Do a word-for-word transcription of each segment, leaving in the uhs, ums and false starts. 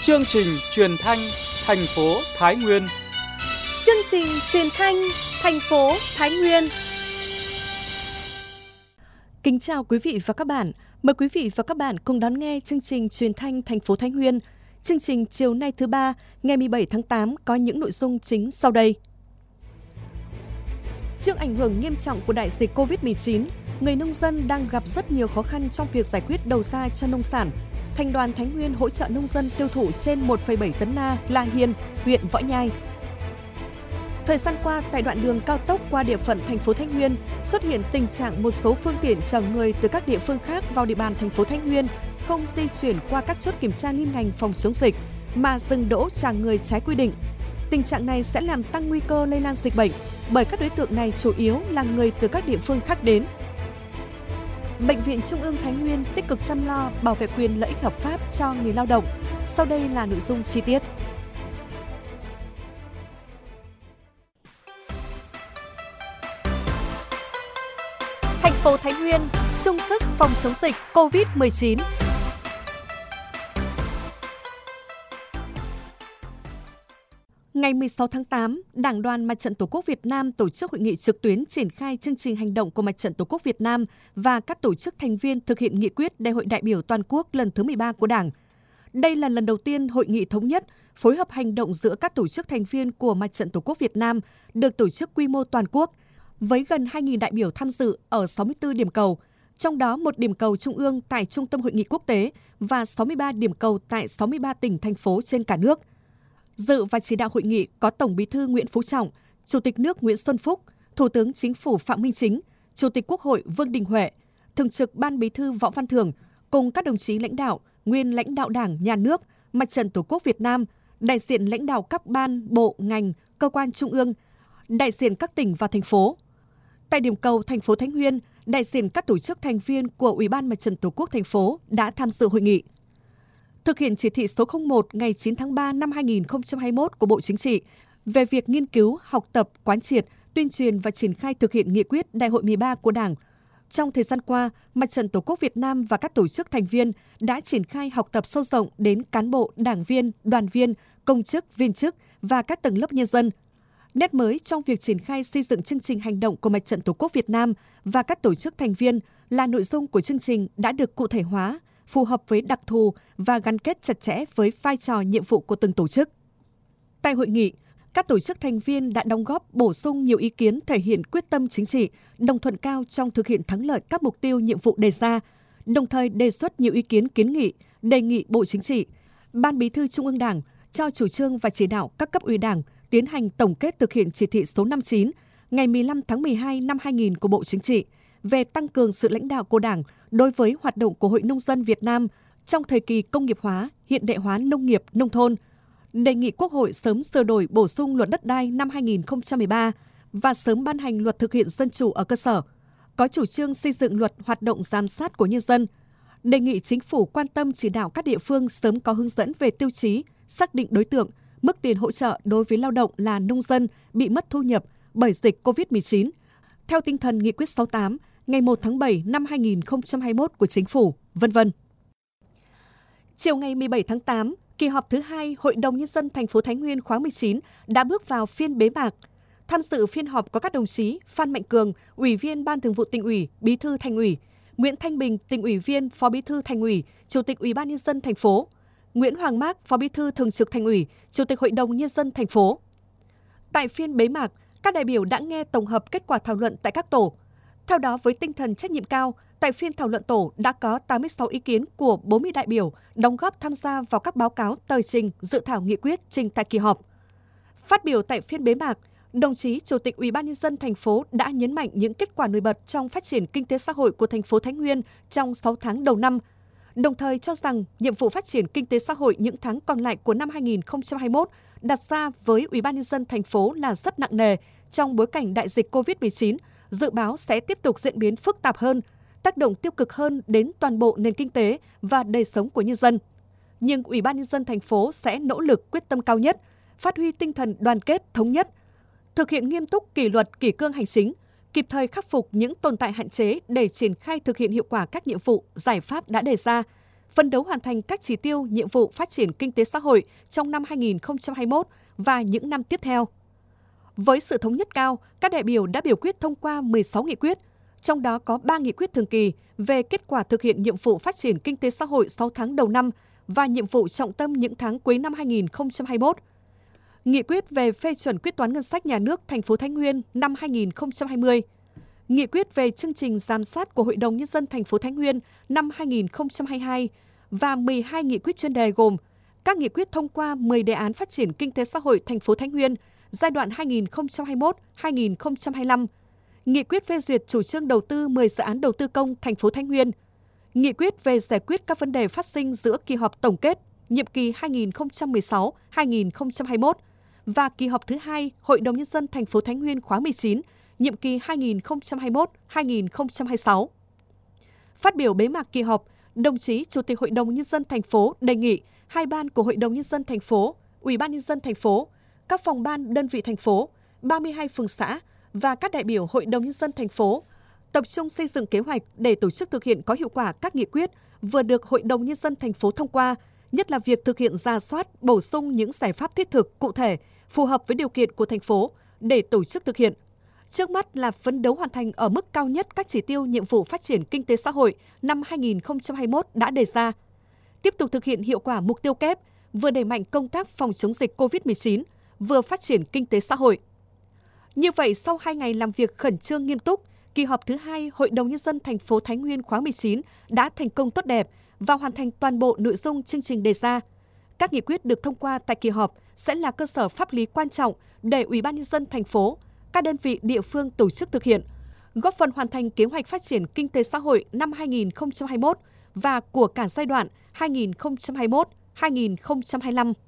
Chương trình truyền thanh thành phố Thái Nguyên. Chương trình truyền thanh thành phố Thái Nguyên. Kính chào quý vị và các bạn. Mời quý vị và các bạn cùng đón nghe chương trình truyền thanh thành phố Thái Nguyên. Chương trình chiều nay thứ ba, ngày mười bảy tháng tám có những nội dung chính sau đây. Trước ảnh hưởng nghiêm trọng của đại dịch covid mười chín, người nông dân đang gặp rất nhiều khó khăn trong việc giải quyết đầu ra cho nông sản. Thành đoàn Thái Nguyên hỗ trợ nông dân tiêu thụ trên một phẩy bảy tấn na La Hiên, huyện Võ Nhai. Thời gian qua, tại đoạn đường cao tốc qua địa phận thành phố Thái Nguyên xuất hiện tình trạng một số phương tiện chở người từ các địa phương khác vào địa bàn thành phố Thái Nguyên không di chuyển qua các chốt kiểm tra liên ngành phòng chống dịch mà dừng đỗ trả người trái quy định. Tình trạng này sẽ làm tăng nguy cơ lây lan dịch bệnh bởi các đối tượng này chủ yếu là người từ các địa phương khác đến. Bệnh viện Trung ương Thái Nguyên tích cực chăm lo bảo vệ quyền lợi ích hợp pháp cho người lao động. Sau đây là nội dung chi tiết. Thành phố Thái Nguyên chung sức phòng chống dịch covid mười chín. Ngày mười sáu tháng tám, Đảng đoàn Mặt trận Tổ quốc Việt Nam tổ chức hội nghị trực tuyến triển khai chương trình hành động của Mặt trận Tổ quốc Việt Nam và các tổ chức thành viên thực hiện nghị quyết Đại hội đại biểu toàn quốc lần thứ mười ba của Đảng. Đây là lần đầu tiên hội nghị thống nhất, phối hợp hành động giữa các tổ chức thành viên của Mặt trận Tổ quốc Việt Nam được tổ chức quy mô toàn quốc, với gần hai nghìn đại biểu tham dự ở sáu mươi tư điểm cầu, trong đó một điểm cầu trung ương tại Trung tâm Hội nghị Quốc tế và sáu mươi ba điểm cầu tại sáu mươi ba tỉnh, thành phố trên cả nước. Dự và chỉ đạo hội nghị có Tổng Bí thư Nguyễn Phú Trọng, Chủ tịch nước Nguyễn Xuân Phúc, Thủ tướng Chính phủ Phạm Minh Chính, Chủ tịch Quốc hội Vương Đình Huệ, Thường trực Ban Bí thư Võ Văn Thưởng cùng các đồng chí lãnh đạo, nguyên lãnh đạo Đảng, Nhà nước, Mặt trận Tổ quốc Việt Nam, đại diện lãnh đạo các ban, bộ, ngành, cơ quan trung ương, đại diện các tỉnh và thành phố. Tại điểm cầu thành phố Thái Nguyên, đại diện các tổ chức thành viên của Ủy ban Mặt trận Tổ quốc thành phố đã tham dự hội nghị. Thực hiện chỉ thị số không một ngày chín tháng ba năm hai nghìn không trăm hai mươi mốt của Bộ Chính trị về việc nghiên cứu, học tập, quán triệt, tuyên truyền và triển khai thực hiện nghị quyết Đại hội mười ba của Đảng. Trong thời gian qua, Mặt trận Tổ quốc Việt Nam và các tổ chức thành viên đã triển khai học tập sâu rộng đến cán bộ, đảng viên, đoàn viên, công chức, viên chức và các tầng lớp nhân dân. Nét mới trong việc triển khai xây dựng chương trình hành động của Mặt trận Tổ quốc Việt Nam và các tổ chức thành viên là nội dung của chương trình đã được cụ thể hóa, phù hợp với đặc thù và gắn kết chặt chẽ với vai trò nhiệm vụ của từng tổ chức. Tại hội nghị, các tổ chức thành viên đã đóng góp bổ sung nhiều ý kiến thể hiện quyết tâm chính trị, đồng thuận cao trong thực hiện thắng lợi các mục tiêu nhiệm vụ đề ra, đồng thời đề xuất nhiều ý kiến kiến nghị, đề nghị Bộ Chính trị, Ban Bí thư Trung ương Đảng cho chủ trương và chỉ đạo các cấp ủy Đảng tiến hành tổng kết thực hiện chỉ thị số năm mươi chín ngày mười lăm tháng mười hai năm hai nghìn của Bộ Chính trị về tăng cường sự lãnh đạo của Đảng đối với hoạt động của Hội Nông dân Việt Nam trong thời kỳ công nghiệp hóa, hiện đại hóa nông nghiệp, nông thôn, đề nghị Quốc hội sớm sửa đổi bổ sung luật đất đai năm hai nghìn không trăm mười ba và sớm ban hành luật thực hiện dân chủ ở cơ sở, có chủ trương xây dựng luật hoạt động giám sát của nhân dân, đề nghị Chính phủ quan tâm chỉ đạo các địa phương sớm có hướng dẫn về tiêu chí, xác định đối tượng, mức tiền hỗ trợ đối với lao động là nông dân bị mất thu nhập bởi dịch covid mười chín, theo tinh thần nghị quyết sáu mươi tám ngày một tháng bảy năm hai nghìn không trăm hai mươi mốt của Chính phủ, vân vân. Chiều ngày mười bảy tháng tám, kỳ họp thứ hai Hội đồng Nhân dân thành phố Thái Nguyên khóa mười chín đã bước vào phiên bế mạc. Tham dự phiên họp có các đồng chí Phan Mạnh Cường, Ủy viên Ban Thường vụ Tỉnh ủy, Bí thư Thành ủy, Nguyễn Thanh Bình, Tỉnh ủy viên, Phó Bí thư Thành ủy, Chủ tịch Ủy ban Nhân dân thành phố, Nguyễn Hoàng Mác, Phó Bí thư Thường trực Thành ủy, Chủ tịch Hội đồng Nhân dân thành phố. Tại phiên bế mạc, các đại biểu đã nghe tổng hợp kết quả thảo luận tại các tổ. Theo đó, với tinh thần trách nhiệm cao, tại phiên thảo luận tổ đã có tám mươi sáu ý kiến của bốn mươi đại biểu đóng góp tham gia vào các báo cáo tờ trình, dự thảo nghị quyết trình tại kỳ họp. Phát biểu tại phiên bế mạc, đồng chí Chủ tịch Ủy ban Nhân dân thành phố đã nhấn mạnh những kết quả nổi bật trong phát triển kinh tế xã hội của thành phố Thái Nguyên trong sáu tháng đầu năm, đồng thời cho rằng nhiệm vụ phát triển kinh tế xã hội những tháng còn lại của năm hai nghìn không trăm hai mươi mốt đặt ra với Ủy ban Nhân dân thành phố là rất nặng nề trong bối cảnh đại dịch covid mười chín, dự báo sẽ tiếp tục diễn biến phức tạp hơn, tác động tiêu cực hơn đến toàn bộ nền kinh tế và đời sống của nhân dân. Nhưng Ủy ban Nhân dân thành phố sẽ nỗ lực quyết tâm cao nhất, phát huy tinh thần đoàn kết thống nhất, thực hiện nghiêm túc kỷ luật kỷ cương hành chính, kịp thời khắc phục những tồn tại hạn chế để triển khai thực hiện hiệu quả các nhiệm vụ, giải pháp đã đề ra, phấn đấu hoàn thành các chỉ tiêu, nhiệm vụ phát triển kinh tế xã hội trong năm hai nghìn không trăm hai mươi mốt và những năm tiếp theo. Với sự thống nhất cao, các đại biểu đã biểu quyết thông qua mười sáu nghị quyết, trong đó có ba nghị quyết thường kỳ về kết quả thực hiện nhiệm vụ phát triển kinh tế xã hội sáu tháng đầu năm và nhiệm vụ trọng tâm những tháng cuối năm hai nghìn không trăm hai mươi mốt. Nghị quyết về phê chuẩn quyết toán ngân sách nhà nước thành phố Thái Nguyên năm hai nghìn không trăm hai mươi. Nghị quyết về chương trình giám sát của Hội đồng Nhân dân thành phố Thái Nguyên năm hai nghìn không trăm hai mươi hai và mười hai nghị quyết chuyên đề gồm các nghị quyết thông qua mười đề án phát triển kinh tế xã hội thành phố Thái Nguyên giai đoạn hai nghìn không trăm hai mươi mốt đến hai nghìn không trăm hai mươi lăm, nghị quyết phê duyệt chủ trương đầu tư mười dự án đầu tư công thành phố Thái Nguyên, nghị quyết về giải quyết các vấn đề phát sinh giữa kỳ họp tổng kết nhiệm kỳ hai nghìn không trăm mười sáu đến hai nghìn không trăm hai mươi mốt và kỳ họp thứ hai Hội đồng Nhân dân thành phố Thái Nguyên khóa mười chín, nhiệm kỳ hai nghìn không trăm hai mươi mốt đến hai nghìn không trăm hai mươi sáu. Phát biểu bế mạc kỳ họp, đồng chí Chủ tịch Hội đồng Nhân dân thành phố đề nghị hai ban của Hội đồng Nhân dân thành phố, Ủy ban Nhân dân thành phố, các phòng ban đơn vị thành phố, ba mươi hai phường xã và các đại biểu Hội đồng Nhân dân thành phố tập trung xây dựng kế hoạch để tổ chức thực hiện có hiệu quả các nghị quyết vừa được Hội đồng Nhân dân thành phố thông qua, nhất là việc thực hiện rà soát, bổ sung những giải pháp thiết thực, cụ thể, phù hợp với điều kiện của thành phố để tổ chức thực hiện. Trước mắt là phấn đấu hoàn thành ở mức cao nhất các chỉ tiêu nhiệm vụ phát triển kinh tế xã hội năm hai nghìn không trăm hai mươi mốt đã đề ra. Tiếp tục thực hiện hiệu quả mục tiêu kép, vừa đẩy mạnh công tác phòng chống dịch covid mười chín, vừa phát triển kinh tế xã hội. Như vậy, sau hai ngày làm việc khẩn trương nghiêm túc, kỳ họp thứ hai Hội đồng Nhân dân thành phố Thái Nguyên khóa mười chín đã thành công tốt đẹp và hoàn thành toàn bộ nội dung chương trình đề ra. Các nghị quyết được thông qua tại kỳ họp sẽ là cơ sở pháp lý quan trọng để Ủy ban Nhân dân thành phố, các đơn vị địa phương tổ chức thực hiện, góp phần hoàn thành kế hoạch phát triển kinh tế xã hội năm hai nghìn không trăm hai mươi mốt và của cả giai đoạn hai nghìn không trăm hai mươi mốt đến hai nghìn không trăm hai mươi lăm.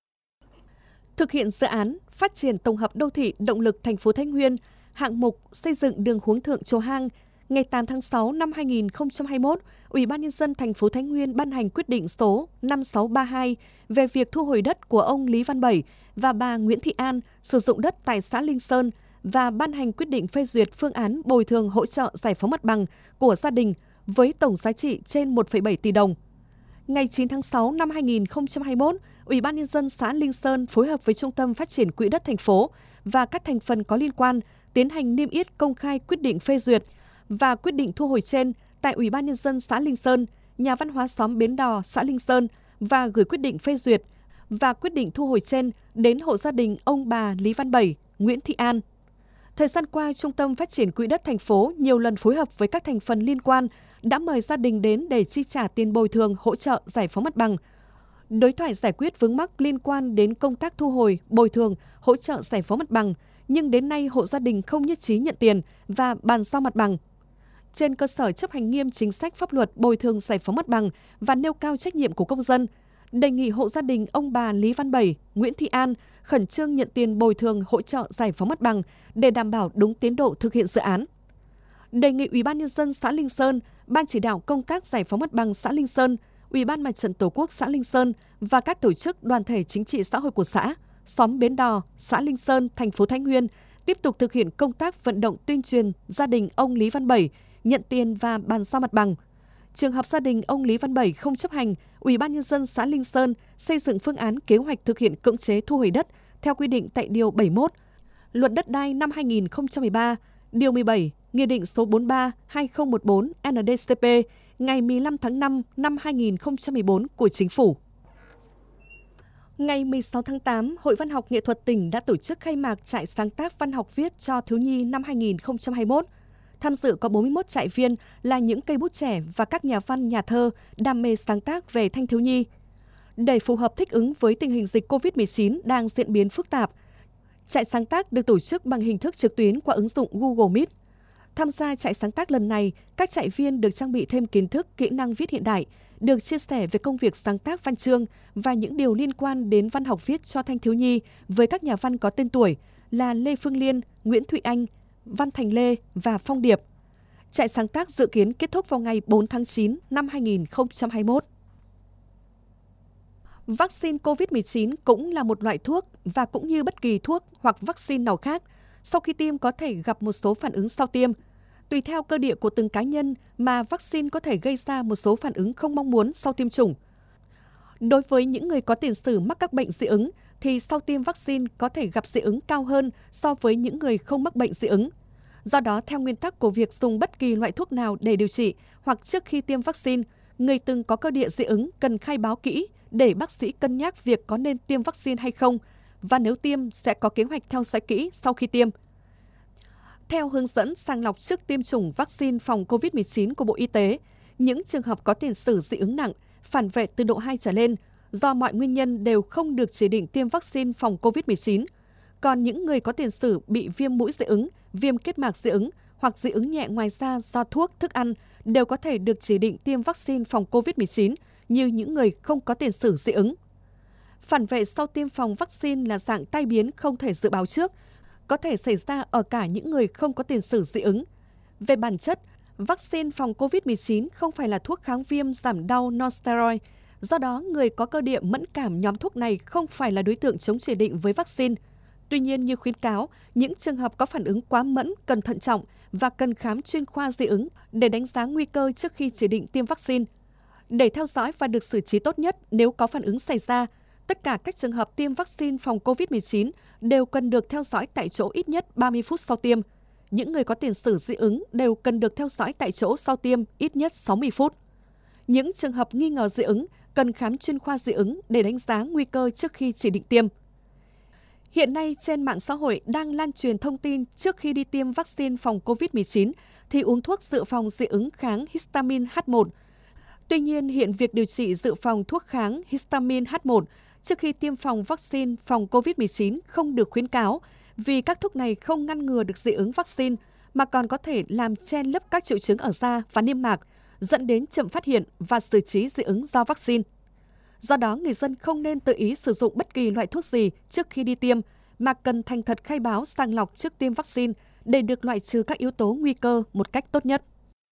Thực hiện dự án phát triển tổng hợp đô thị động lực thành phố Thái Nguyên, hạng mục xây dựng đường Huống Thượng Chùa Hang, ngày tám tháng sáu năm hai nghìn không trăm hai mươi mốt, Ủy ban Nhân dân thành phố Thái Nguyên ban hành quyết định số năm sáu ba hai về việc thu hồi đất của ông Lý Văn Bảy và bà Nguyễn Thị An sử dụng đất tại xã Linh Sơn và ban hành quyết định phê duyệt phương án bồi thường hỗ trợ giải phóng mặt bằng của gia đình với tổng giá trị trên một phẩy bảy tỷ đồng. Ngày chín tháng sáu năm hai nghìn không trăm hai mươi mốt, Ủy ban Nhân dân xã Linh Sơn phối hợp với Trung tâm Phát triển Quỹ đất thành phố và các thành phần có liên quan tiến hành niêm yết công khai quyết định phê duyệt và quyết định thu hồi trên tại Ủy ban Nhân dân xã Linh Sơn, nhà văn hóa xóm Bến Đò, xã Linh Sơn và gửi quyết định phê duyệt và quyết định thu hồi trên đến hộ gia đình ông bà Lý Văn Bảy, Nguyễn Thị An. Thời gian qua, Trung tâm Phát triển Quỹ đất thành phố nhiều lần phối hợp với các thành phần liên quan đã mời gia đình đến để chi trả tiền bồi thường hỗ trợ giải phóng mặt bằng, đối thoại giải quyết vướng mắc liên quan đến công tác thu hồi, bồi thường, hỗ trợ giải phóng mặt bằng, nhưng đến nay hộ gia đình không nhất trí nhận tiền và bàn giao mặt bằng. Trên cơ sở chấp hành nghiêm chính sách pháp luật bồi thường giải phóng mặt bằng và nêu cao trách nhiệm của công dân, đề nghị hộ gia đình ông bà Lý Văn Bảy, Nguyễn Thị An khẩn trương nhận tiền bồi thường hỗ trợ giải phóng mặt bằng để đảm bảo đúng tiến độ thực hiện dự án. Đề nghị Ủy ban Nhân dân xã Linh Sơn, Ban chỉ đạo công tác giải phóng mặt bằng xã Linh Sơn, Ủy ban Mặt trận Tổ quốc xã Linh Sơn và các tổ chức đoàn thể chính trị xã hội của xã, xóm Bến Đò, xã Linh Sơn, thành phố Thái Nguyên tiếp tục thực hiện công tác vận động tuyên truyền gia đình ông Lý Văn Bảy nhận tiền và bàn giao mặt bằng. Trường hợp gia đình ông Lý Văn Bảy không chấp hành, Ủy ban Nhân dân xã Linh Sơn xây dựng phương án kế hoạch thực hiện cưỡng chế thu hồi đất theo quy định tại Điều bảy mươi mốt, Luật Đất đai năm hai nghìn không trăm mười ba, Điều mười bảy, Nghị định số bốn mươi ba trên hai nghìn không trăm mười bốn N D C P ngày mười lăm tháng năm năm hai nghìn không trăm mười bốn của Chính phủ. Ngày mười sáu tháng tám, Hội Văn học Nghệ thuật tỉnh đã tổ chức khai mạc trại sáng tác văn học viết cho thiếu nhi năm hai nghìn không trăm hai mươi mốt. Tham dự có bốn mươi mốt trại viên là những cây bút trẻ và các nhà văn, nhà thơ đam mê sáng tác về thanh thiếu nhi. Để phù hợp thích ứng với tình hình dịch covid mười chín đang diễn biến phức tạp, trại sáng tác được tổ chức bằng hình thức trực tuyến qua ứng dụng Google Meet. Tham gia trại sáng tác lần này, các trại viên được trang bị thêm kiến thức, kỹ năng viết hiện đại, được chia sẻ về công việc sáng tác văn chương và những điều liên quan đến văn học viết cho thanh thiếu nhi với các nhà văn có tên tuổi là Lê Phương Liên, Nguyễn Thụy Anh, Văn Thành Lê và Phong Điệp. Trại sáng tác dự kiến kết thúc vào ngày bốn tháng chín năm hai nghìn không trăm hai mươi mốt. Vaccine covid mười chín cũng là một loại thuốc và cũng như bất kỳ thuốc hoặc vaccine nào khác, sau khi tiêm có thể gặp một số phản ứng sau tiêm. Tùy theo cơ địa của từng cá nhân mà vaccine có thể gây ra một số phản ứng không mong muốn sau tiêm chủng. Đối với những người có tiền sử mắc các bệnh dị ứng, thì sau tiêm vaccine có thể gặp dị ứng cao hơn so với những người không mắc bệnh dị ứng. Do đó, theo nguyên tắc của việc dùng bất kỳ loại thuốc nào để điều trị hoặc trước khi tiêm vaccine, người từng có cơ địa dị ứng cần khai báo kỹ để bác sĩ cân nhắc việc có nên tiêm vaccine hay không, và nếu tiêm sẽ có kế hoạch theo dõi kỹ sau khi tiêm. Theo hướng dẫn sàng lọc trước tiêm chủng vaccine phòng cô vít mười chín của Bộ Y tế, những trường hợp có tiền sử dị ứng nặng, phản vệ từ độ hai trở lên, do mọi nguyên nhân đều không được chỉ định tiêm vaccine phòng cô vít mười chín. Còn những người có tiền sử bị viêm mũi dị ứng, viêm kết mạc dị ứng hoặc dị ứng nhẹ ngoài da do thuốc, thức ăn đều có thể được chỉ định tiêm vaccine phòng cô vít mười chín như những người không có tiền sử dị ứng. Phản vệ sau tiêm phòng vaccine là dạng tai biến không thể dự báo trước, có thể xảy ra ở cả những người không có tiền sử dị ứng. Về bản chất, vaccine phòng cô vít mười chín không phải là thuốc kháng viêm giảm đau non-steroid. Do đó, người có cơ địa mẫn cảm nhóm thuốc này không phải là đối tượng chống chỉ định với vaccine. Tuy nhiên, như khuyến cáo, những trường hợp có phản ứng quá mẫn cần thận trọng và cần khám chuyên khoa dị ứng để đánh giá nguy cơ trước khi chỉ định tiêm vaccine. Để theo dõi và được xử trí tốt nhất nếu có phản ứng xảy ra, tất cả các trường hợp tiêm vaccine phòng cô vít mười chín đều cần được theo dõi tại chỗ ít nhất ba mươi phút sau tiêm. Những người có tiền sử dị ứng đều cần được theo dõi tại chỗ sau tiêm ít nhất sáu mươi phút. Những trường hợp nghi ngờ dị ứng cần khám chuyên khoa dị ứng để đánh giá nguy cơ trước khi chỉ định tiêm. Hiện nay trên mạng xã hội đang lan truyền thông tin trước khi đi tiêm vaccine phòng cô vít mười chín thì uống thuốc dự phòng dị ứng kháng histamine H một. Tuy nhiên, hiện việc điều trị dự phòng thuốc kháng histamine H một trước khi tiêm phòng vaccine phòng cô vít mười chín không được khuyến cáo vì các thuốc này không ngăn ngừa được dị ứng vaccine mà còn có thể làm che lấp các triệu chứng ở da và niêm mạc, dẫn đến chậm phát hiện và xử trí dị ứng do vaccine. Do đó, người dân không nên tự ý sử dụng bất kỳ loại thuốc gì trước khi đi tiêm, mà cần thành thật khai báo sàng lọc trước tiêm vaccine để được loại trừ các yếu tố nguy cơ một cách tốt nhất.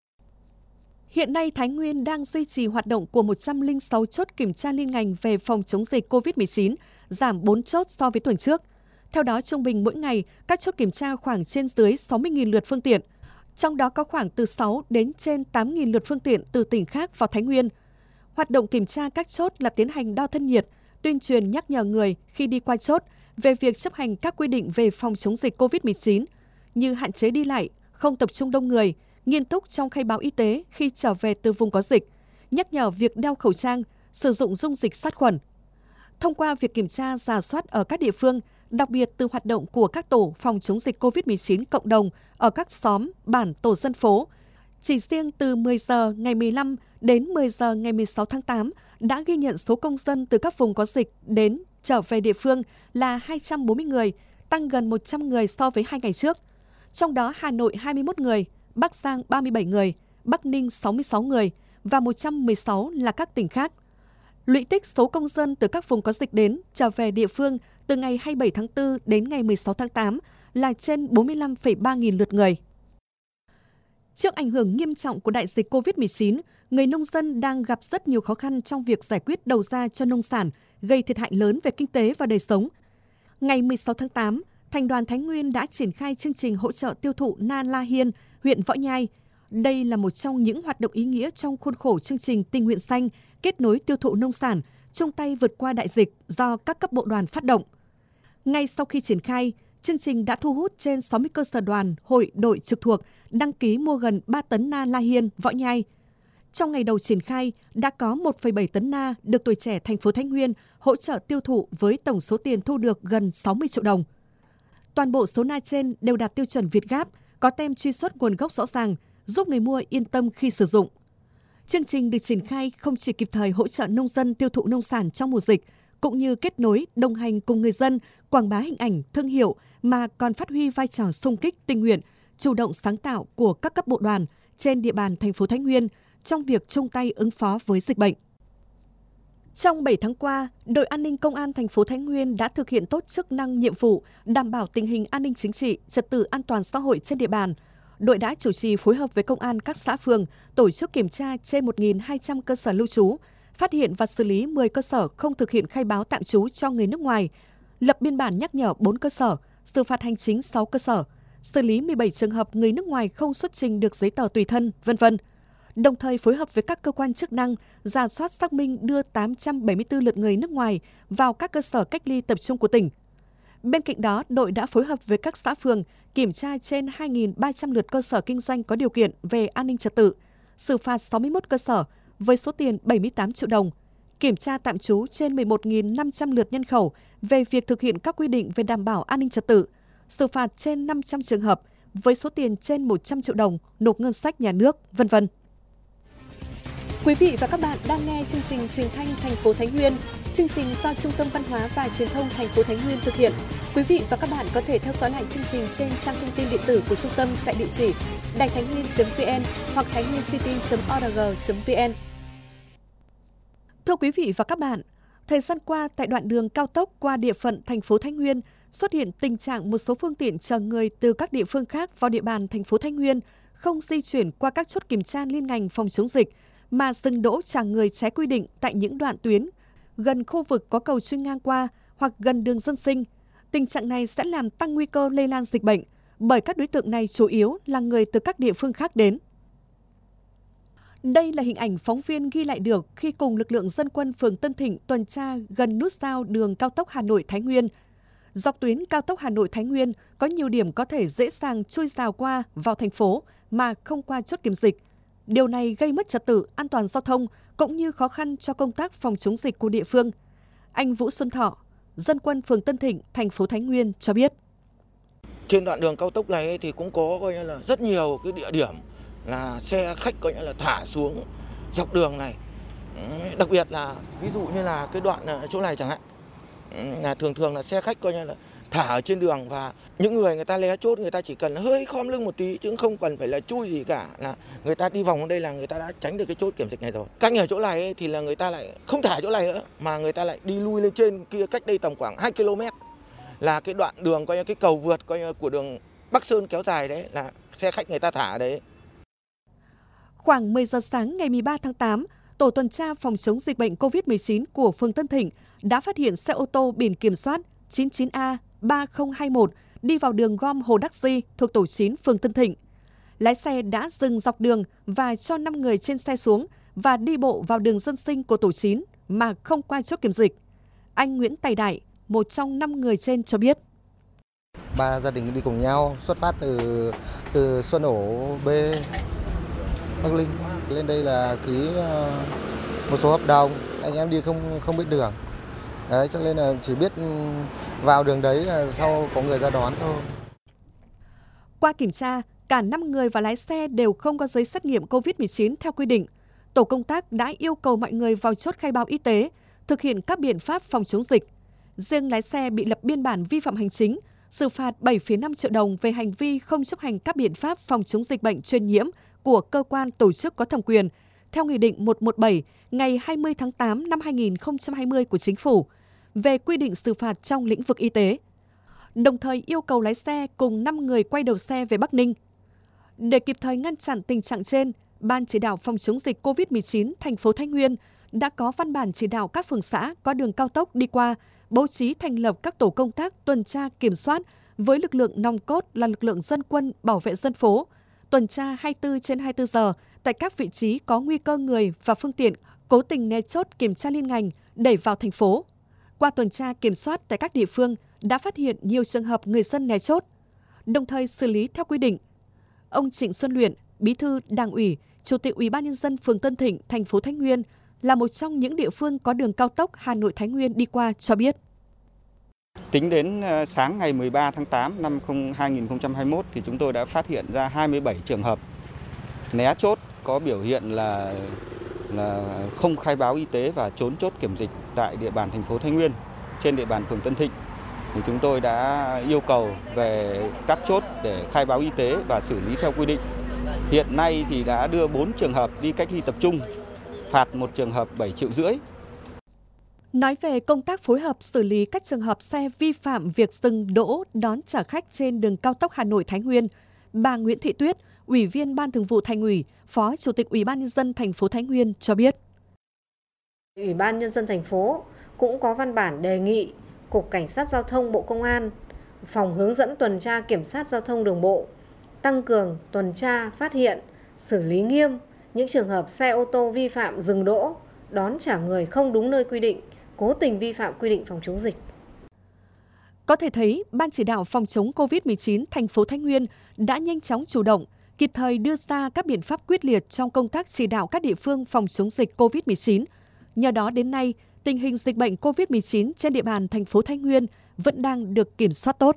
Hiện nay, Thái Nguyên đang duy trì hoạt động của một trăm lẻ sáu chốt kiểm tra liên ngành về phòng chống dịch cô vít mười chín, giảm bốn chốt so với tuần trước. Theo đó, trung bình mỗi ngày, các chốt kiểm tra khoảng trên dưới sáu mươi nghìn lượt phương tiện, trong đó có khoảng từ sáu đến trên tám nghìn lượt phương tiện từ tỉnh khác vào Thái Nguyên. Hoạt động kiểm tra các chốt là tiến hành đo thân nhiệt, tuyên truyền nhắc nhở người khi đi qua chốt về việc chấp hành các quy định về phòng chống dịch cô vít mười chín như hạn chế đi lại, không tập trung đông người, nghiêm túc trong khai báo y tế khi trở về từ vùng có dịch, nhắc nhở việc đeo khẩu trang, sử dụng dung dịch sát khuẩn. Thông qua việc kiểm tra rà soát ở các địa phương, đặc biệt từ hoạt động của các tổ phòng chống dịch cô vít mười chín cộng đồng ở các xóm, bản, tổ dân phố, chỉ riêng từ mười giờ ngày mười lăm đến mười giờ ngày mười sáu tháng tám đã ghi nhận số công dân từ các vùng có dịch đến trở về địa phương là hai trăm bốn mươi người, tăng gần một trăm người so với hai ngày trước. Trong đó Hà Nội hai mươi mốt người, Bắc Giang ba mươi bảy người, Bắc Ninh sáu mươi sáu người và một trăm mười sáu là các tỉnh khác. Lũy tích số công dân từ các vùng có dịch đến trở về địa phương từ ngày hai mươi bảy tháng tư đến ngày mười sáu tháng tám là trên bốn mươi lăm phẩy ba nghìn lượt người. Trước ảnh hưởng nghiêm trọng của đại dịch cô vít mười chín, người nông dân đang gặp rất nhiều khó khăn trong việc giải quyết đầu ra cho nông sản, gây thiệt hại lớn về kinh tế và đời sống. Ngày mười sáu tháng tám, Thành đoàn Thái Nguyên đã triển khai chương trình hỗ trợ tiêu thụ na La Hiên, huyện Võ Nhai. Đây là một trong những hoạt động ý nghĩa trong khuôn khổ chương trình Tình nguyện xanh, kết nối tiêu thụ nông sản, chung tay vượt qua đại dịch do các cấp bộ đoàn phát động. Ngay sau khi triển khai, chương trình đã thu hút trên sáu mươi cơ sở đoàn, hội, đội trực thuộc đăng ký mua gần ba tấn na La Hiên, Võ Nhai. Trong ngày đầu triển khai, đã có một phẩy bảy tấn na được tuổi trẻ thành phố Thái Nguyên hỗ trợ tiêu thụ với tổng số tiền thu được gần sáu mươi triệu đồng. Toàn bộ số na trên đều đạt tiêu chuẩn Việt Gáp, có tem truy xuất nguồn gốc rõ ràng, giúp người mua yên tâm khi sử dụng. Chương trình được triển khai không chỉ kịp thời hỗ trợ nông dân tiêu thụ nông sản trong mùa dịch, cũng như kết nối, đồng hành cùng người dân, quảng bá hình ảnh, thương hiệu, mà còn phát huy vai trò xung kích tình nguyện, chủ động sáng tạo của các cấp bộ đoàn trên địa bàn thành phố Thái Nguyên trong việc chung tay ứng phó với dịch bệnh. Trong bảy tháng qua, đội an ninh công an thành phố Thái Nguyên đã thực hiện tốt chức năng nhiệm vụ đảm bảo tình hình an ninh chính trị, trật tự an toàn xã hội trên địa bàn. Đội đã chủ trì phối hợp với công an các xã phường tổ chức kiểm tra trên một nghìn hai trăm cơ sở lưu trú, phát hiện và xử lý mười cơ sở không thực hiện khai báo tạm trú cho người nước ngoài, lập biên bản nhắc nhở bốn cơ sở, xử phạt hành chính sáu cơ sở, xử lý mười bảy trường hợp người nước ngoài không xuất trình được giấy tờ tùy thân, vân vân. Đồng thời phối hợp với các cơ quan chức năng, rà soát xác minh đưa tám trăm bảy mươi tư lượt người nước ngoài vào các cơ sở cách ly tập trung của tỉnh. Bên cạnh đó, đội đã phối hợp với các xã phường kiểm tra trên hai nghìn ba trăm lượt cơ sở kinh doanh có điều kiện về an ninh trật tự, xử phạt sáu mươi mốt cơ sở với số tiền bảy mươi tám triệu đồng, kiểm tra tạm trú trên mười một nghìn năm trăm lượt nhân khẩu về việc thực hiện các quy định về đảm bảo an ninh trật tự, xử phạt trên năm trăm trường hợp với số tiền trên một trăm triệu đồng nộp ngân sách nhà nước, vân vân. Quý vị và các bạn đang nghe chương trình truyền thanh thành phố Thái Nguyên. Chương trình do Trung tâm Văn hóa và Truyền thông thành phố Thái Nguyên thực hiện. Quý vị và các bạn có thể theo dõi lại chương trình trên trang thông tin điện tử của trung tâm tại địa chỉ đài thái nguyên chấm vn hoặc thái nguyên city chấm org chấm vn. Thưa quý vị và các bạn, thời gian qua tại đoạn đường cao tốc qua địa phận thành phố Thái Nguyên xuất hiện tình trạng một số phương tiện chở người từ các địa phương khác vào địa bàn thành phố Thái Nguyên không di chuyển qua các chốt kiểm tra liên ngành phòng chống dịch mà dừng đỗ trả người trái quy định tại những đoạn tuyến gần khu vực có cầu xuyên ngang qua hoặc gần đường dân sinh. Tình trạng này sẽ làm tăng nguy cơ lây lan dịch bệnh bởi các đối tượng này chủ yếu là người từ các địa phương khác đến. Đây là hình ảnh phóng viên ghi lại được khi cùng lực lượng dân quân phường Tân Thịnh tuần tra gần nút giao đường cao tốc Hà Nội - Thái Nguyên. Dọc tuyến cao tốc Hà Nội - Thái Nguyên có nhiều điểm có thể dễ dàng chui rào qua vào thành phố mà không qua chốt kiểm dịch. Điều này gây mất trật tự, an toàn giao thông cũng như khó khăn cho công tác phòng chống dịch của địa phương. Anh Vũ Xuân Thọ, dân quân phường Tân Thịnh, thành phố Thái Nguyên cho biết. Trên đoạn đường cao tốc này thì cũng có coi như là rất nhiều cái địa điểm là xe khách coi như là thả xuống dọc đường này. Đặc biệt là ví dụ như là cái đoạn chỗ này chẳng hạn, là thường thường là xe khách coi như là thả ở trên đường và những người người ta lé chốt người ta chỉ cần hơi khom lưng một tí chứ không cần phải là chui gì cả, là người ta đi vòng đây là người ta đã tránh được cái chốt kiểm dịch này rồi. Cách ở chỗ này ấy, thì là người ta lại không thả chỗ này nữa mà người ta lại đi lui lên trên kia cách đây tầm khoảng hai ki lô mét là cái đoạn đường coi như cái cầu vượt coi như của đường Bắc Sơn kéo dài đấy là xe khách người ta thả ở đấy. Khoảng mười giờ sáng ngày mười ba tháng tám, tổ tuần tra phòng chống dịch bệnh covid mười chín của phường Tân Thịnh đã phát hiện xe ô tô biển kiểm soát chín chín A ba không hai mốt đi vào đường gom Hồ Đắc Di thuộc tổ chín phường Tân Thịnh. Lái xe đã dừng dọc đường và cho năm người trên xe xuống và đi bộ vào đường dân sinh của tổ chín mà không qua chốt kiểm dịch. Anh Nguyễn Tài Đại, một trong năm người trên cho biết. Ba gia đình đi cùng nhau xuất phát từ từ Xuân Ổ B, Bắc Linh lên đây là ký một số hợp đồng, anh em đi không không biết đường. Đấy, cho nên là chỉ biết vào đường đấy là sau có người ra đón thôi. Qua kiểm tra, cả năm người và lái xe đều không có giấy xét nghiệm covid mười chín theo quy định. Tổ công tác đã yêu cầu mọi người vào chốt khai báo y tế, thực hiện các biện pháp phòng chống dịch. Riêng lái xe bị lập biên bản vi phạm hành chính, xử phạt bảy phẩy năm triệu đồng về hành vi không chấp hành các biện pháp phòng chống dịch bệnh truyền nhiễm của cơ quan tổ chức có thẩm quyền, theo Nghị định một trăm mười bảy ngày hai mươi tháng tám năm hai nghìn không trăm hai mươi của Chính phủ về quy định xử phạt trong lĩnh vực y tế. Đồng thời yêu cầu lái xe cùng năm người quay đầu xe về Bắc Ninh. Để kịp thời ngăn chặn tình trạng trên, Ban chỉ đạo phòng chống dịch covid mười chín thành phố Thái Nguyên đã có văn bản chỉ đạo các phường xã có đường cao tốc đi qua, bố trí thành lập các tổ công tác tuần tra kiểm soát với lực lượng nòng cốt là lực lượng dân quân bảo vệ dân phố, tuần tra hai mươi tư trên hai mươi tư giờ tại các vị trí có nguy cơ người và phương tiện cố tình né chốt kiểm tra liên ngành đẩy vào thành phố. Qua tuần tra kiểm soát tại các địa phương đã phát hiện nhiều trường hợp người dân né chốt, đồng thời xử lý theo quy định. Ông Trịnh Xuân Luyện, Bí thư Đảng ủy, Chủ tịch Ủy ban nhân dân phường Tân Thịnh, thành phố Thái Nguyên là một trong những địa phương có đường cao tốc Hà Nội - Thái Nguyên đi qua cho biết. Tính đến sáng ngày mười ba tháng tám năm hai nghìn không trăm hai mươi mốt thì chúng tôi đã phát hiện ra hai mươi bảy trường hợp né chốt có biểu hiện là là không khai báo y tế và trốn chốt kiểm dịch tại địa bàn thành phố Thái Nguyên. Trên địa bàn phường Tân Thịnh thì chúng tôi đã yêu cầu về các chốt để khai báo y tế và xử lý theo quy định. Hiện nay thì đã đưa bốn trường hợp đi cách ly tập trung, phạt một trường hợp bảy triệu rưỡi. Nói về công tác phối hợp xử lý các trường hợp xe vi phạm việc dừng đỗ đón trả khách trên đường cao tốc Hà Nội - Thái Nguyên, bà Nguyễn Thị Tuyết, Ủy viên Ban Thường vụ Thành ủy, Phó Chủ tịch Ủy ban nhân dân thành phố Thái Nguyên cho biết. Ủy ban nhân dân thành phố cũng có văn bản đề nghị Cục Cảnh sát Giao thông Bộ Công an phòng hướng dẫn tuần tra kiểm soát giao thông đường bộ, tăng cường tuần tra, phát hiện, xử lý nghiêm những trường hợp xe ô tô vi phạm dừng đỗ, đón trả người không đúng nơi quy định, cố tình vi phạm quy định phòng chống dịch. Có thể thấy, Ban chỉ đạo phòng chống covid mười chín thành phố Thái Nguyên đã nhanh chóng chủ động, kịp thời đưa ra các biện pháp quyết liệt trong công tác chỉ đạo các địa phương phòng chống dịch covid mười chín. Nhờ đó đến nay, tình hình dịch bệnh covid mười chín trên địa bàn thành phố Thái Nguyên vẫn đang được kiểm soát tốt.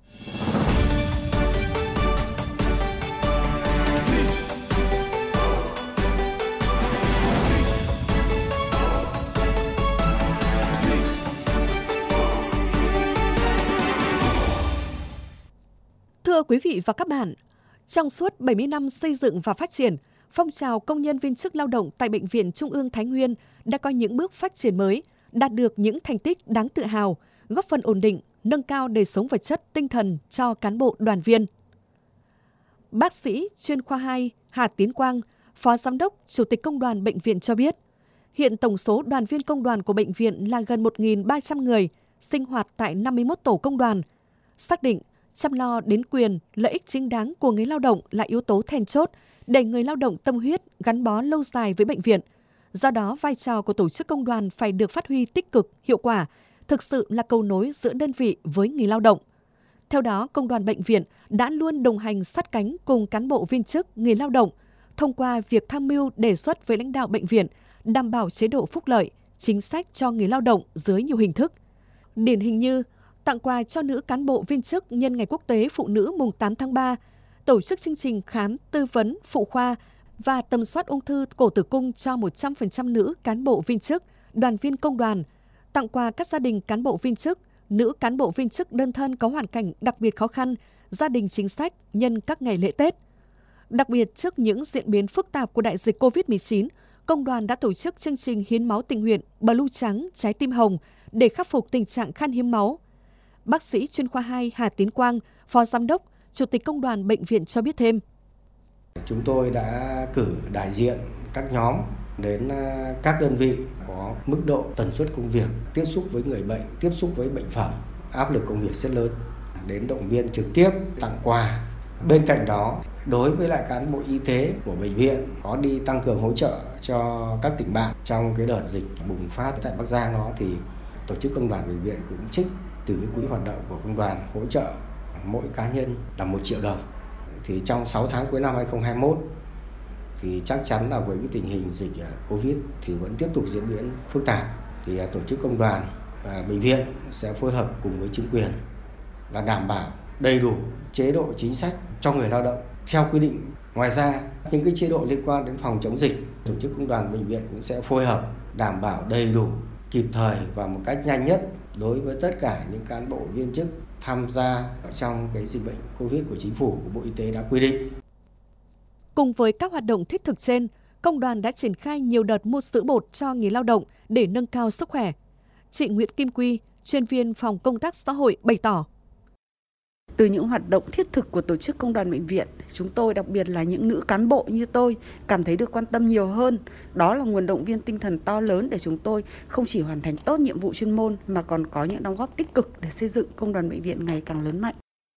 Thưa quý vị và các bạn, trong suốt bảy mươi năm xây dựng và phát triển, phong trào công nhân viên chức lao động tại Bệnh viện Trung ương Thái Nguyên đã có những bước phát triển mới, đạt được những thành tích đáng tự hào, góp phần ổn định, nâng cao đời sống vật chất, tinh thần cho cán bộ đoàn viên. Bác sĩ chuyên khoa hai Hà Tiến Quang, Phó Giám đốc, Chủ tịch Công đoàn Bệnh viện cho biết, hiện tổng số đoàn viên công đoàn của bệnh viện là gần một nghìn ba trăm người, sinh hoạt tại năm mươi mốt tổ công đoàn. Xác định chăm lo đến quyền, lợi ích chính đáng của người lao động là yếu tố then chốt để người lao động tâm huyết, gắn bó lâu dài với bệnh viện. Do đó, vai trò của tổ chức công đoàn phải được phát huy tích cực, hiệu quả, thực sự là cầu nối giữa đơn vị với người lao động. Theo đó, Công đoàn Bệnh viện đã luôn đồng hành sát cánh cùng cán bộ viên chức, người lao động, thông qua việc tham mưu đề xuất với lãnh đạo bệnh viện, đảm bảo chế độ phúc lợi, chính sách cho người lao động dưới nhiều hình thức. Điển hình như tặng quà cho nữ cán bộ viên chức nhân Ngày Quốc tế Phụ nữ mùng tám tháng ba, tổ chức chương trình khám, tư vấn, phụ khoa và tầm soát ung thư cổ tử cung cho một trăm phần trăm nữ cán bộ viên chức, đoàn viên công đoàn, tặng quà các gia đình cán bộ viên chức, nữ cán bộ viên chức đơn thân có hoàn cảnh đặc biệt khó khăn, gia đình chính sách nhân các ngày lễ Tết. Đặc biệt, trước những diễn biến phức tạp của đại dịch covid mười chín, Công đoàn đã tổ chức chương trình hiến máu tình nguyện Blue trắng, trái tim hồng để khắc phục tình trạng khan hiếm máu. Bác sĩ chuyên khoa hai Hà Tiến Quang, Phó Giám đốc, Chủ tịch Công đoàn Bệnh viện cho biết thêm. Chúng tôi đã cử đại diện các nhóm đến các đơn vị có mức độ tần suất công việc, tiếp xúc với người bệnh, tiếp xúc với bệnh phẩm, áp lực công việc rất lớn, đến động viên trực tiếp, tặng quà. Bên cạnh đó, đối với lại cán bộ y tế của bệnh viện có đi tăng cường hỗ trợ cho các tỉnh bạn trong cái đợt dịch bùng phát tại Bắc Giang đó, thì tổ chức Công đoàn Bệnh viện cũng trích từ cái quỹ hoạt động của công đoàn hỗ trợ mỗi cá nhân là một triệu đồng. Thì trong sáu tháng cuối năm hai không hai mốt thì chắc chắn là với cái tình hình dịch Covid thì vẫn tiếp tục diễn biến phức tạp, thì tổ chức Công đoàn Bệnh viện sẽ phối hợp cùng với chính quyền là đảm bảo đầy đủ chế độ chính sách cho người lao động theo quy định. Ngoài ra, những cái chế độ liên quan đến phòng chống dịch, tổ chức Công đoàn Bệnh viện cũng sẽ phối hợp đảm bảo đầy đủ, kịp thời và một cách nhanh nhất đối với tất cả những cán bộ viên chức tham gia trong cái dịch bệnh Covid của Chính phủ, của Bộ Y tế đã quy định. Cùng với các hoạt động thiết thực trên, Công đoàn đã triển khai nhiều đợt mua sữa bột cho người lao động để nâng cao sức khỏe. Chị Nguyễn Kim Quy, chuyên viên phòng công tác xã hội bày tỏ. Từ những hoạt động thiết thực của tổ chức Công đoàn Bệnh viện, chúng tôi, đặc biệt là những nữ cán bộ như tôi, cảm thấy được quan tâm nhiều hơn. Đó là nguồn động viên tinh thần to lớn để chúng tôi không chỉ hoàn thành tốt nhiệm vụ chuyên môn mà còn có những đóng góp tích cực để xây dựng Công đoàn Bệnh viện ngày càng lớn mạnh.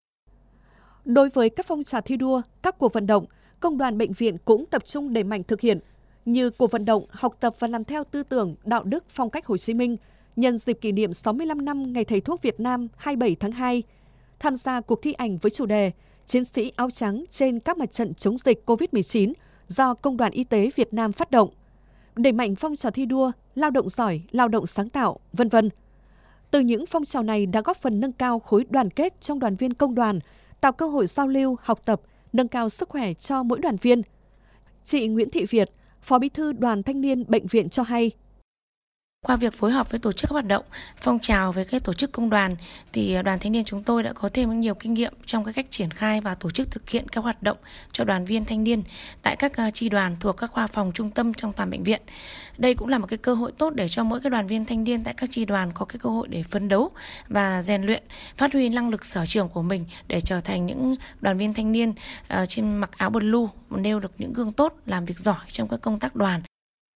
Đối với các phong trào thi đua, các cuộc vận động, Công đoàn Bệnh viện cũng tập trung đẩy mạnh thực hiện, như cuộc vận động học tập và làm theo tư tưởng, đạo đức, phong cách Hồ Chí Minh nhân dịp kỷ niệm sáu mươi lăm năm Ngày Thầy thuốc Việt Nam hai mươi bảy tháng hai, tham gia cuộc thi ảnh với chủ đề Chiến sĩ áo trắng trên các mặt trận chống dịch covid mười chín do Công đoàn Y tế Việt Nam phát động, đẩy mạnh phong trào thi đua, lao động giỏi, lao động sáng tạo, vân vân. Từ những phong trào này đã góp phần nâng cao khối đoàn kết trong đoàn viên công đoàn, tạo cơ hội giao lưu, học tập, nâng cao sức khỏe cho mỗi đoàn viên. Chị Nguyễn Thị Việt, Phó Bí thư Đoàn Thanh niên Bệnh viện cho hay. Qua việc phối hợp với tổ chức các hoạt động, phong trào với các tổ chức công đoàn thì đoàn thanh niên chúng tôi đã có thêm nhiều kinh nghiệm trong cái cách triển khai và tổ chức thực hiện các hoạt động cho đoàn viên thanh niên tại các chi đoàn thuộc các khoa phòng trung tâm trong toàn bệnh viện. Đây cũng là một cái cơ hội tốt để cho mỗi cái đoàn viên thanh niên tại các chi đoàn có cái cơ hội để phấn đấu và rèn luyện, phát huy năng lực sở trường của mình để trở thành những đoàn viên thanh niên uh, trên mặc áo blue, nêu được những gương tốt, làm việc giỏi trong các công tác đoàn.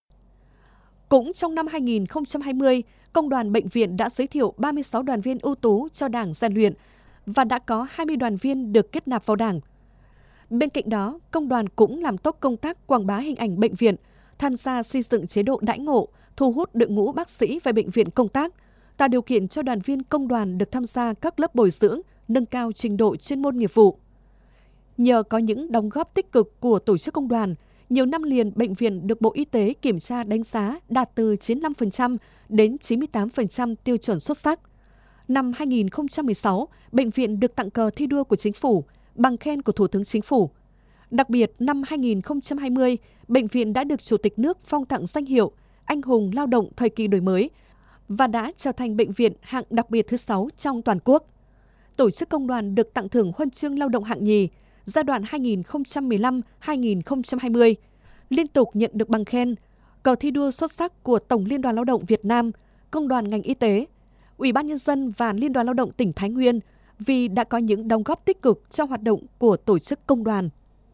Cũng trong năm hai không hai không, Công đoàn Bệnh viện đã giới thiệu ba mươi sáu đoàn viên ưu tú cho Đảng rèn luyện, và đã có hai mươi đoàn viên được kết nạp vào Đảng. Bên cạnh đó, công đoàn cũng làm tốt công tác quảng bá hình ảnh bệnh viện, tham gia xây dựng chế độ đãi ngộ, thu hút đội ngũ bác sĩ về bệnh viện công tác, tạo điều kiện cho đoàn viên công đoàn được tham gia các lớp bồi dưỡng, nâng cao trình độ chuyên môn nghiệp vụ. Nhờ có những đóng góp tích cực của tổ chức công đoàn, nhiều năm liền bệnh viện được Bộ Y tế kiểm tra đánh giá đạt từ chín mươi lăm phần trăm đến chín mươi tám phần trăm tiêu chuẩn xuất sắc. Năm hai nghìn không trăm mười sáu, bệnh viện được tặng cờ thi đua của Chính phủ, bằng khen của Thủ tướng Chính phủ. Đặc biệt, năm hai nghìn không trăm hai mươi, bệnh viện đã được Chủ tịch nước phong tặng danh hiệu Anh hùng lao động thời kỳ đổi mới và đã trở thành bệnh viện hạng đặc biệt thứ sáu trong toàn quốc. Tổ chức công đoàn được tặng thưởng huân chương lao động hạng nhì giai đoạn hai nghìn không trăm mười lăm đến hai nghìn không trăm hai mươi, liên tục nhận được bằng khen, cờ thi đua xuất sắc của Tổng Liên đoàn Lao động Việt Nam, Công đoàn ngành y tế, Ủy ban Nhân dân và Liên đoàn Lao động tỉnh Thái Nguyên vì đã có những đóng góp tích cực cho hoạt động của tổ chức công đoàn.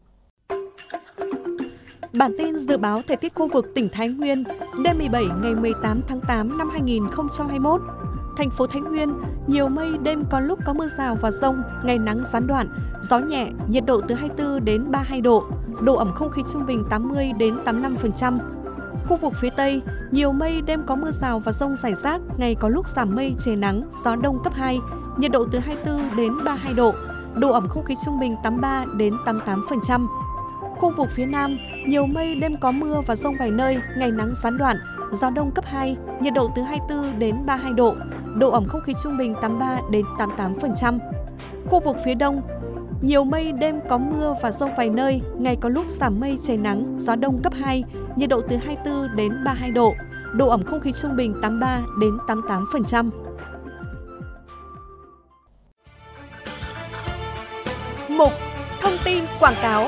Bản tin dự báo thời tiết khu vực tỉnh Thái Nguyên đêm mười bảy ngày mười tám tháng tám năm hai nghìn không trăm hai mươi mốt. Thành phố Thái Nguyên, nhiều mây, đêm có lúc có mưa rào và dông, ngày nắng gián đoạn, gió nhẹ, nhiệt độ từ hai mươi tư đến ba mươi hai độ, độ ẩm không khí trung bình tám mươi đến tám mươi lăm phần trăm. Khu vực phía Tây, nhiều mây, đêm có mưa rào và dông rải rác, ngày có lúc giảm mây, trời nắng, gió đông cấp hai, nhiệt độ từ hai mươi tư đến ba mươi hai độ, độ ẩm không khí trung bình tám mươi ba đến tám mươi tám phần trăm. Khu vực phía Nam, nhiều mây, đêm có mưa và dông vài nơi, ngày nắng gián đoạn, gió đông cấp hai, nhiệt độ từ hai mươi tư đến ba mươi hai độ, độ ẩm không khí trung bình tám mươi ba đến tám mươi tám phần trăm. Khu vực phía Đông, nhiều mây, đêm có mưa và dông vài nơi, ngày có lúc giảm mây, trời nắng, gió đông cấp hai, nhiệt độ từ hai mươi tư đến ba mươi hai độ, độ ẩm không khí trung bình tám mươi ba đến tám mươi tám phần trăm. Mục thông tin quảng cáo.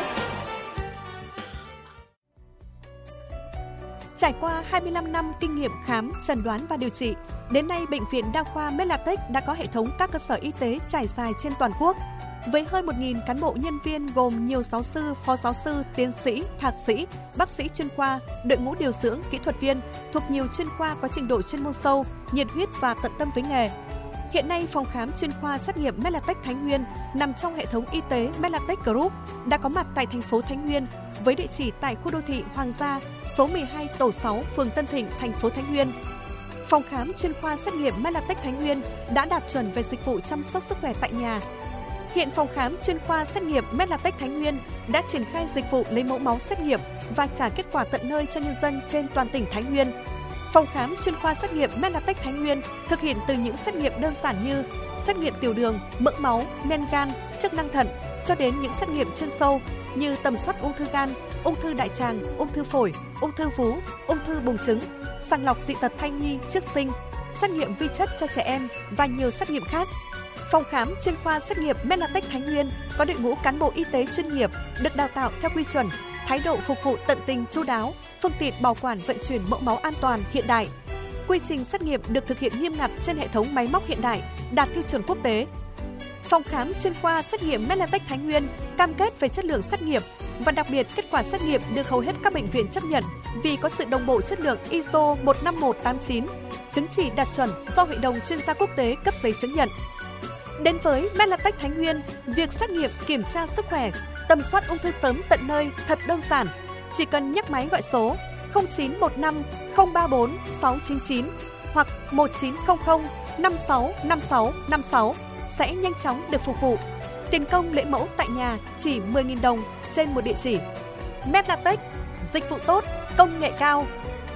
Trải qua hai mươi lăm năm kinh nghiệm khám, chẩn đoán và điều trị, đến nay Bệnh viện Đa khoa Medlatech đã có hệ thống các cơ sở y tế trải dài trên toàn quốc. Với hơn một nghìn cán bộ nhân viên gồm nhiều giáo sư, phó giáo sư, tiến sĩ, thạc sĩ, bác sĩ chuyên khoa, đội ngũ điều dưỡng, kỹ thuật viên thuộc nhiều chuyên khoa có trình độ chuyên môn sâu, nhiệt huyết và tận tâm với nghề. Hiện nay, phòng khám chuyên khoa xét nghiệm Medlatech Thái Nguyên nằm trong hệ thống y tế Medlatech Group đã có mặt tại thành phố Thái Nguyên với địa chỉ tại khu đô thị Hoàng Gia, số mười hai tổ sáu, phường Tân Thịnh, thành phố Thái Nguyên. Phòng khám chuyên khoa xét nghiệm Medlatech Thái Nguyên đã đạt chuẩn về dịch vụ chăm sóc sức khỏe tại nhà. Hiện phòng khám chuyên khoa xét nghiệm Medlatech Thái Nguyên đã triển khai dịch vụ lấy mẫu máu xét nghiệm và trả kết quả tận nơi cho nhân dân trên toàn tỉnh Thái Nguyên. Phòng khám chuyên khoa xét nghiệm Medlatech Thái Nguyên thực hiện từ những xét nghiệm đơn giản như xét nghiệm tiểu đường, mỡ máu, men gan, chức năng thận cho đến những xét nghiệm chuyên sâu như tầm soát ung thư gan, ung thư đại tràng, ung thư phổi, ung thư vú, ung thư buồng trứng, sàng lọc dị tật thai nhi trước sinh, xét nghiệm vi chất cho trẻ em và nhiều xét nghiệm khác. Phòng khám chuyên khoa xét nghiệm Medlatech Thái Nguyên có đội ngũ cán bộ y tế chuyên nghiệp được đào tạo theo quy chuẩn, thái độ phục vụ tận tình chu đáo, phương tiện bảo quản vận chuyển mẫu máu an toàn hiện đại. Quy trình xét nghiệm được thực hiện nghiêm ngặt trên hệ thống máy móc hiện đại, đạt tiêu chuẩn quốc tế. Phòng khám chuyên khoa xét nghiệm Medlatech Thái Nguyên cam kết về chất lượng xét nghiệm và đặc biệt kết quả xét nghiệm được hầu hết các bệnh viện chấp nhận vì có sự đồng bộ chất lượng i ét ô một năm một tám chín, chứng chỉ đạt chuẩn do Hội đồng chuyên gia quốc tế cấp giấy chứng nhận. Đến với Medlatech Thái Nguyên, việc xét nghiệm kiểm tra sức khỏe, tầm soát ung thư sớm tận nơi thật đơn giản. Chỉ cần nhấc máy gọi số không chín một năm không ba bốn sáu chín chín hoặc một chín không không năm sáu năm sáu năm sáu sẽ nhanh chóng được phục vụ. Tiền công lấy mẫu tại nhà chỉ mười nghìn đồng trên một địa chỉ. Medlatech, dịch vụ tốt, công nghệ cao.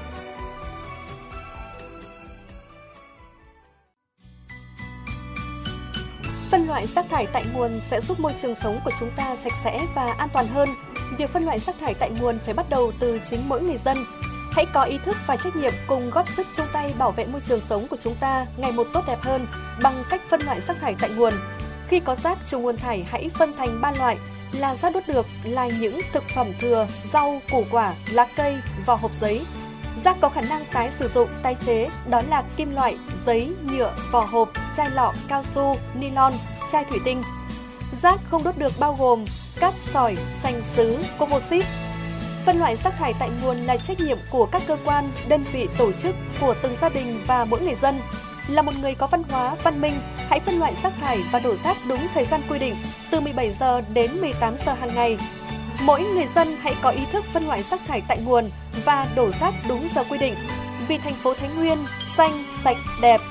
Phân loại rác thải tại nguồn sẽ giúp môi trường sống của chúng ta sạch sẽ và an toàn hơn. Việc phân loại rác thải tại nguồn phải bắt đầu từ chính mỗi người dân. Hãy có ý thức và trách nhiệm cùng góp sức chung tay bảo vệ môi trường sống của chúng ta ngày một tốt đẹp hơn bằng cách phân loại rác thải tại nguồn. Khi có rác trùng nguồn thải hãy phân thành ba loại là rác đốt được là những thực phẩm thừa, rau, củ quả, lá cây, vỏ hộp giấy. Rác có khả năng tái sử dụng, tái chế đó là kim loại, giấy, nhựa, vỏ hộp, chai lọ, cao su, nylon, chai thủy tinh. Rác không đốt được bao gồm cát sỏi, sành sứ, composite. Phân loại rác thải tại nguồn là trách nhiệm của các cơ quan, đơn vị, tổ chức, của từng gia đình và mỗi người dân. Là một người có văn hóa, văn minh, hãy phân loại rác thải và đổ rác đúng thời gian quy định từ mười bảy giờ đến mười tám giờ hàng ngày. Mỗi người dân hãy có ý thức phân loại rác thải tại nguồn và đổ rác đúng giờ quy định. Vì thành phố Thái Nguyên xanh, sạch, đẹp.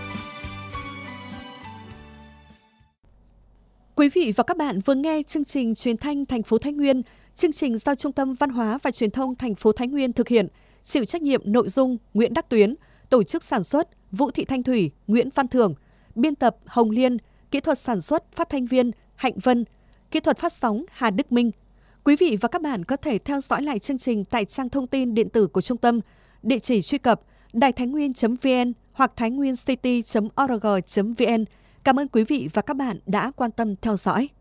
Quý vị và các bạn vừa nghe chương trình Truyền thanh thành phố Thái Nguyên, chương trình do Trung tâm Văn hóa và Truyền thông thành phố Thái Nguyên thực hiện, chịu trách nhiệm nội dung Nguyễn Đắc Tuyến, tổ chức sản xuất Vũ Thị Thanh Thủy, Nguyễn Văn Thưởng, biên tập Hồng Liên, kỹ thuật sản xuất phát thanh viên Hạnh Vân, kỹ thuật phát sóng Hà Đức Minh. Quý vị và các bạn có thể theo dõi lại chương trình tại trang thông tin điện tử của trung tâm, địa chỉ truy cập đài thái nguyên chấm vn hoặc thái nguyên city chấm org chấm vn. Cảm ơn quý vị và các bạn đã quan tâm theo dõi.